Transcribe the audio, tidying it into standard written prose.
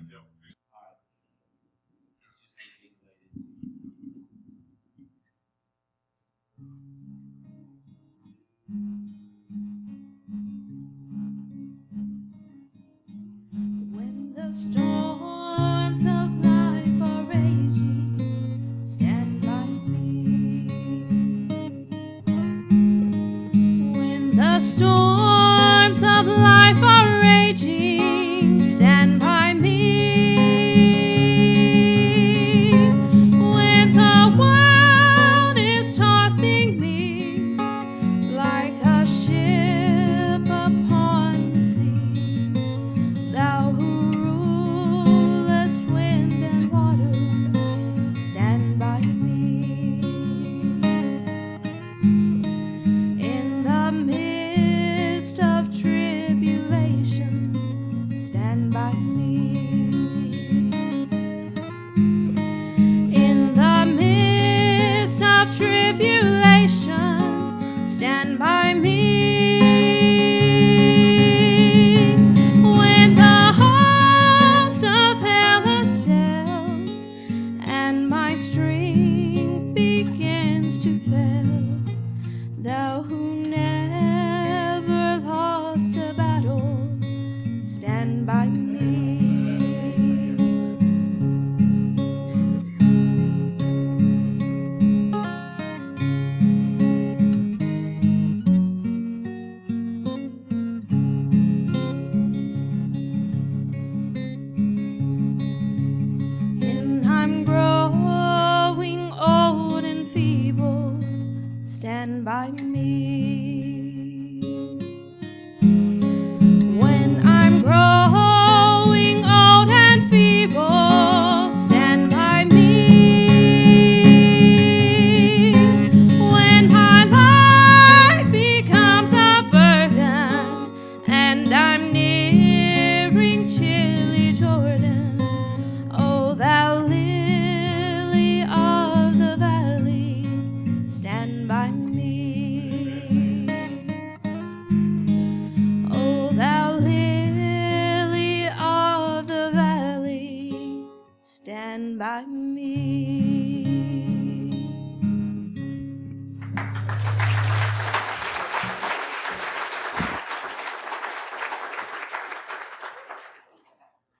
When the storms of life are raging, stand by me. When the storms of life are raging, stand by me. When the world is tossing me like a ship upon the sea, Thou who rulest wind and water, stand by me. In the midst of tribulation, stand by me. In the midst of tribulation, stand by me. When the host of hell assails and my strength begins to fail, Thou who never lost a battle, stand by me. And I'm growing old and feeble, stand by me. When I'm growing old and feeble, stand by me. When my life becomes a burden and I'm nearing chilly Jordan, O Thou lily of the valley, stand by me. O Thou lily of the valley, stand by me.